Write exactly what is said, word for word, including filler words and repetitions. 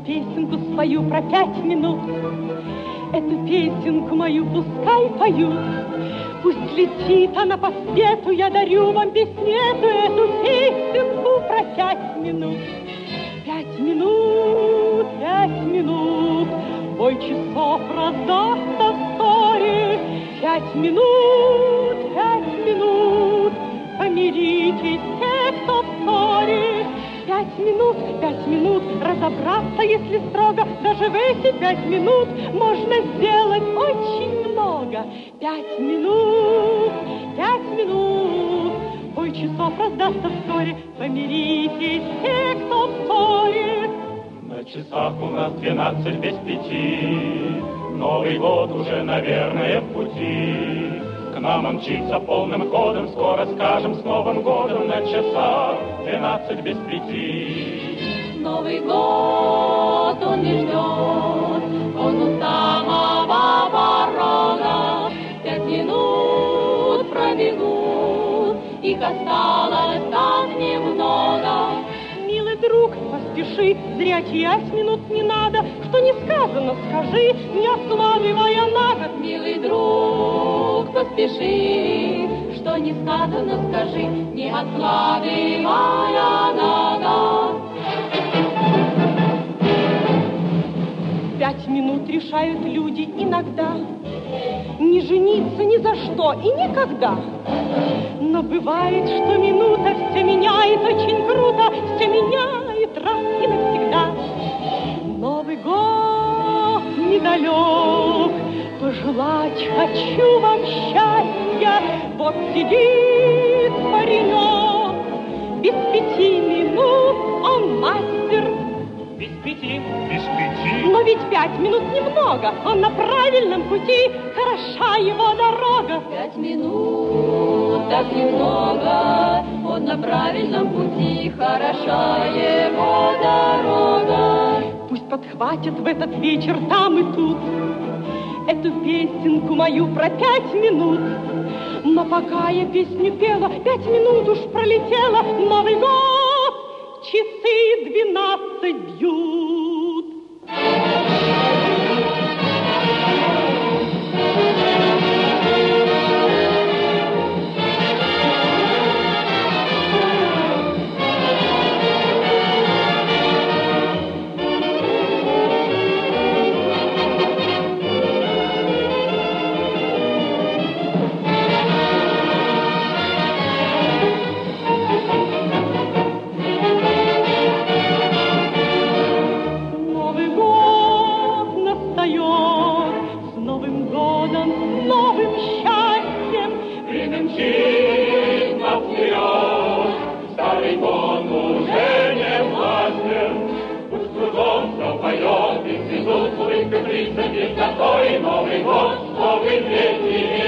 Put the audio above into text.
песенку спою про пять минут. Эту песенку мою пускай поют. Пусть летит она по свету, я дарю вам песнету, эту песенку про пять минут. Пять минут, пять минут, бой часов раздастся вскоре. Пять минут, пять минут, помиритесь все, кто в ссоре. Пять минут, пять минут, разобраться, если строго, даже в эти пять минут можно сделать очень много. Пять минут, пять минут, бой часов раздастся вскоре, помиритесь все, кто в ссоре. На часах у нас двенадцать без пяти, Новый год уже, наверное, в пути. К нам он мчится полным ходом, скоро скажем с Новым годом. На часах двенадцать без пяти. Новый год он не ждет, он у самого порога. Пять минут пробегут, их осталось так немного. Милый друг, поспеши, зря терять минут не надо. Что не сказано, скажи, не откладывая на год. Милый друг, поспеши, что не сказано, скажи, не откладывая на год. Пять минут решают люди иногда не жениться ни за что и никогда. Но бывает, что минута все меняет очень круто, все меняет раз и навсегда. Новый год недалек, пожелать хочу вам счастья. Вот сидит паренек, без пяти минут он мастер. Без пяти, без пяти. Но ведь пять минут немного, он на правильном пути, хороша его дорога. Пять минут, так немного, он на правильном пути, хороша его дорога. Пусть подхватят в этот вечер там и тут эту песенку мою про пять минут. Но пока я песню пела, пять минут уж пролетело. Новый год, часы двенадцать бьют. Новый год, новый третий